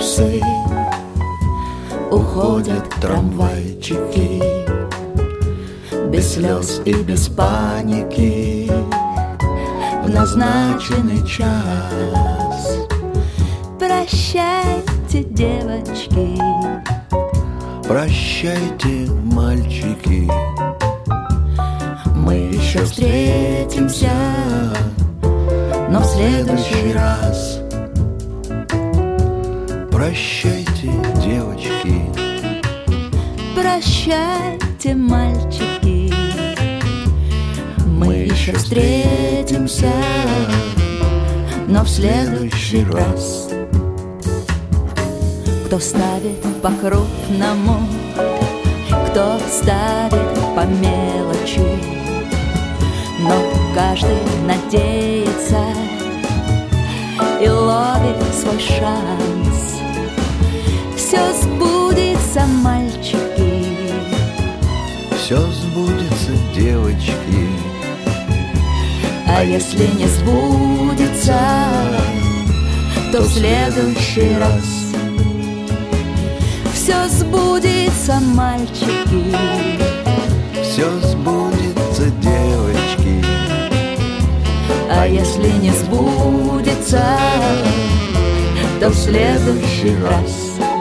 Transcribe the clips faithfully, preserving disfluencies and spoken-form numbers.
часы, уходят трамвайчики, без слез и без паники, в назначенный час. Прощайте, девочки, прощайте, мальчики, мы еще встретимся, но в следующий раз. Прощайте, девочки, прощайте, мальчики, мы еще встретимся, но в следующий раз. Кто ставит по-крупному, кто ставит по мелочи, но каждый надеется и ловит свой шанс. Все сбудется, мальчики, все сбудется, девочки. А если не сбудется, то в следующий раз. Все сбудется, мальчики, все сбудется, девочки. А если не сбудется, то в следующий раз.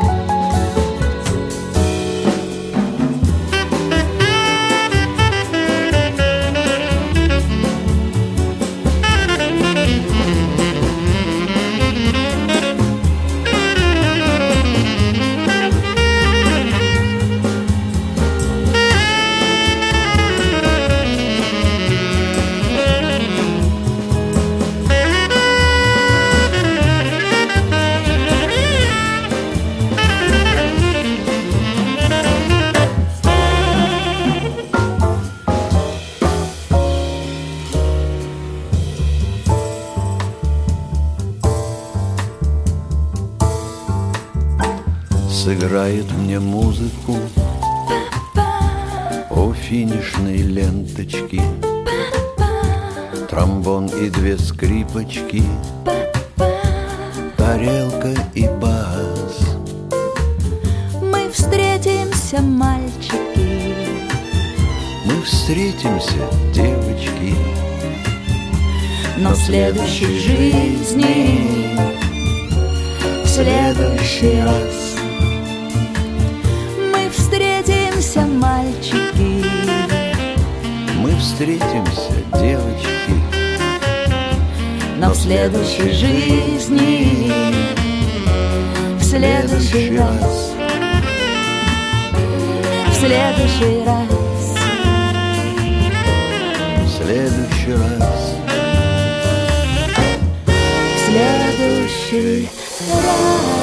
Сыграет мне музыку у финишной ленточки, тромбон и две скрипочки, тарелка и бас. Мы встретимся, мальчики, мы встретимся, девочки, но в следующей жизни, в следующий раз. Встретимся, мальчики, мы встретимся, девочки, но в следующей жизни, в следующий раз, в следующий раз, в следующий раз, в следующий раз.